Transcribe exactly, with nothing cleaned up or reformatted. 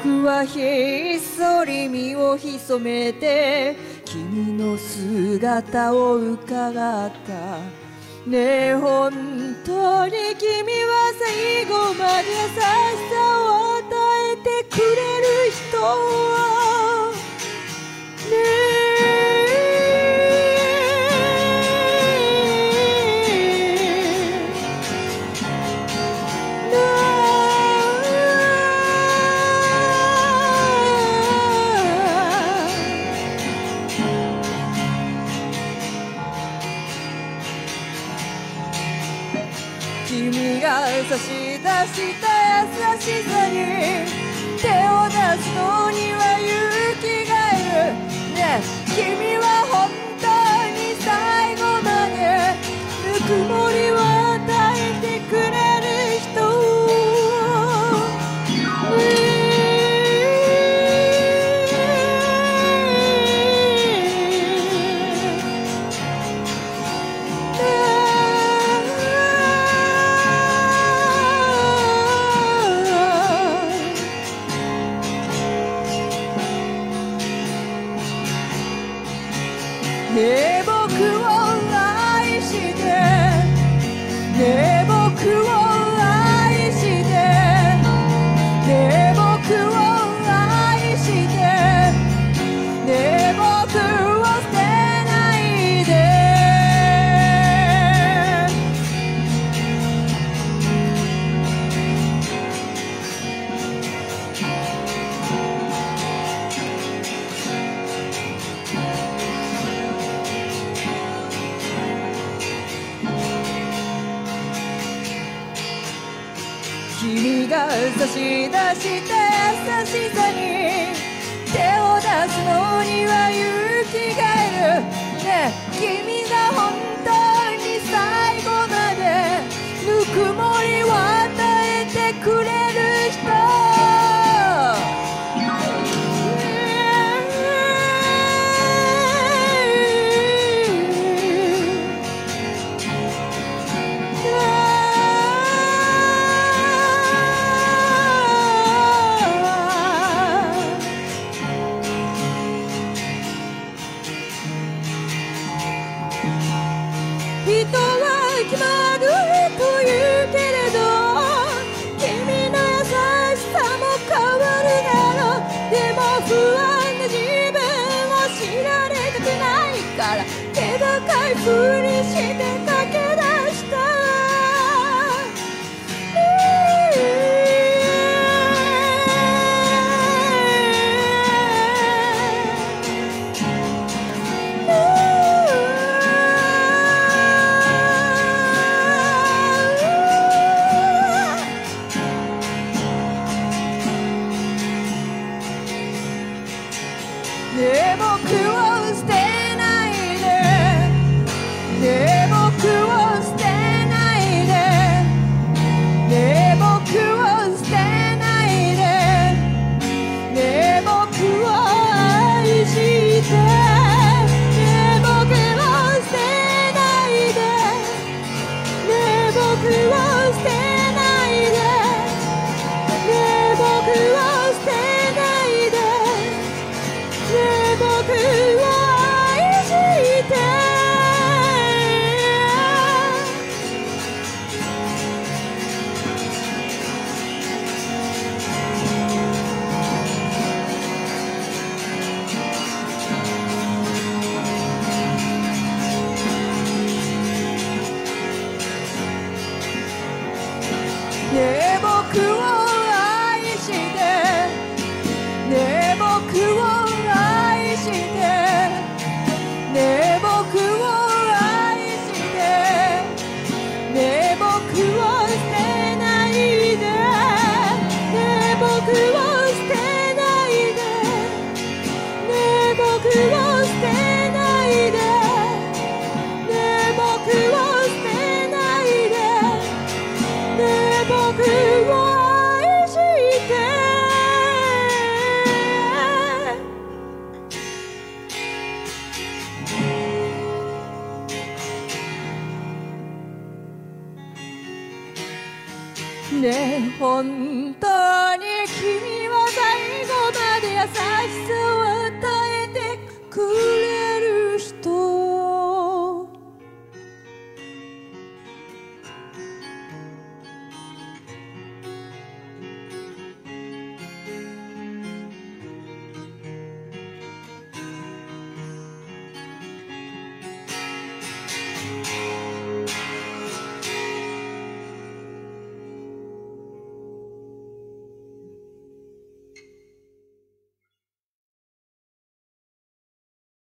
僕はひっそり身を潜めて君の姿を伺ったねえ本当に君は最後まで優しさを与えてくれる人ね君が差し出した優しさに手を出すのには勇気がいるねえ君は本当に最後までぬくもりを与えてくれる人ねえ僕を愛してねえ僕を愛してねえ僕を愛してねえ僕を捨てないで君が差し出した優しさに手を出すのには勇気がいるねえ君が本当に最後までぬくもりを与えてくれる人人は気まぐれと言うけれど君の優しさも変わるだろうでも不安な自分を知られたくないから気高いふりして駆け出したねえ僕を捨てないでねえ僕を捨てないでねえ僕を捨てないでねえ僕を愛してねえ僕を捨てないでねえ僕を捨てないでねえ僕を捨てないで僕を愛してねえ僕を愛してねえ僕を愛してねえ僕を愛してねえ僕を捨てないでねえ僕を捨てないでねえ僕を捨てないでねえ僕を捨てないでねえ僕を愛してねえ本当に君君は最後まで優しさを